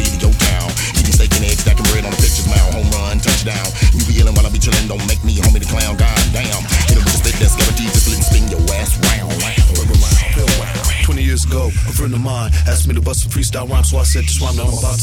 leave your town. Eating steak and eggs, stacking bread on the pitcher's mound. Home run, touchdown. You be yelling while I be chillin', don't make me homie the clown. Goddamn, hit it with a stick that's guaranteed to split and spin your ass round. 20 years ago, a friend of mine asked me to bust a freestyle rhyme, so I said this rhyme that I'm about to